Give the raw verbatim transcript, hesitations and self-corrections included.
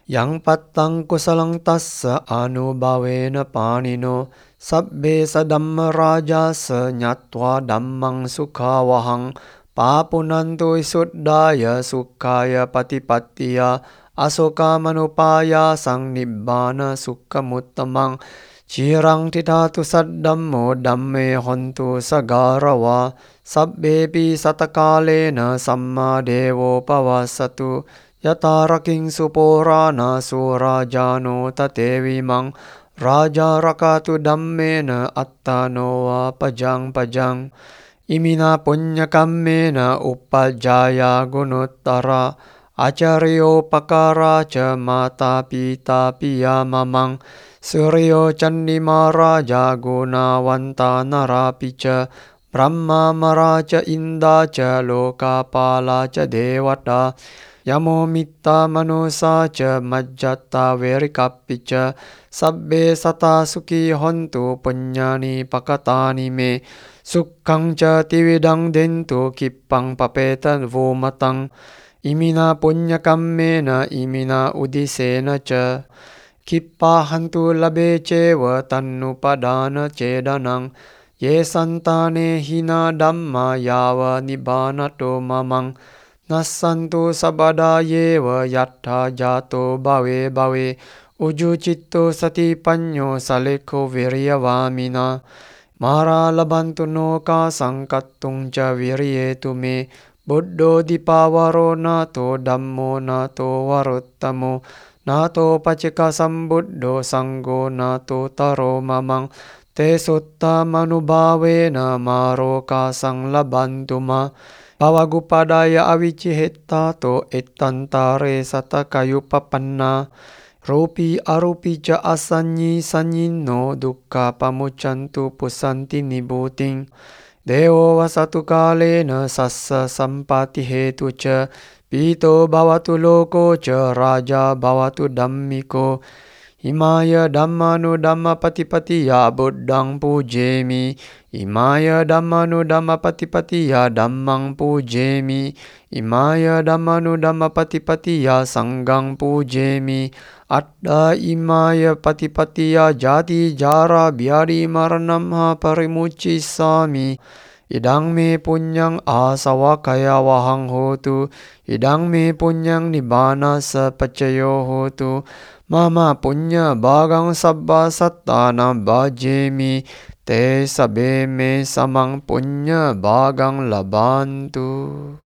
Yang pattang kusalang tassa anubhavena panino sabbe sa dhamma rajasa nyatva dhammang sukhavahang papunanto isuddhaya sukhaya patipattiya asoka manupaya sang nibbana sukhamuttamang cirang titatu saddhammo dhamme hontu sagarava sabbepi satakalena samma devo pavassatu yataraking supurana surajano tatevimang raja rakatu dhammena attano pajang pajang imina punya kammena uppajaya gunuttara acaryo pakara ca mata pita piya mamang suryo candima raja gunawanta narapi ca brahma maraca inda ca lokapala ca dewata Yamo mitta manusa ca majjata verikappi ca sabbe sata suki hontu punyani pakatani me sukkang ca tividang dentu kippang papetan vumatang imina punya kammena imina udisena ca kippa hantu labe cewa tannu padana cedanang ye santane hina dhamma yawa nibbanato mamang Nassantu sabada yewa yattha jato bhave bhave uju citto sati panyo salekho viryavamina mara labantu noka sangkattung ca viryetu me buddho dipawaro nato dhammo nato waruttamo nato paceka sambuddho sanggo nato taro mamang te sutta manubhavena maroka sang labantuma Pavagupadaya avicihetta to ettantare satakayu papanna Rupi arupi ca asanyi sanyino dukkha pamuccantu pusanti nibuting Dewa wasatu kalena sassa sampati hetu ca Pito bhavatu loko ca raja bhavatu dhammiko Imaya dhammanu dhammapatipatiya buddhang pujemi Imaya dhammanu dhammapatipatiya dhammang pujemi Imaya dhammanu dhammapatipatiya sanggang pujemi Adda imaya patipatiya jati jara biari maranamha parimuccisami Idang me punyang asawa kaya wahang hotu Idang me punyang nibbana sapacayo hotu Mama punya bagang sabba sattana bhajemi te sabe me samang punya bagang labantu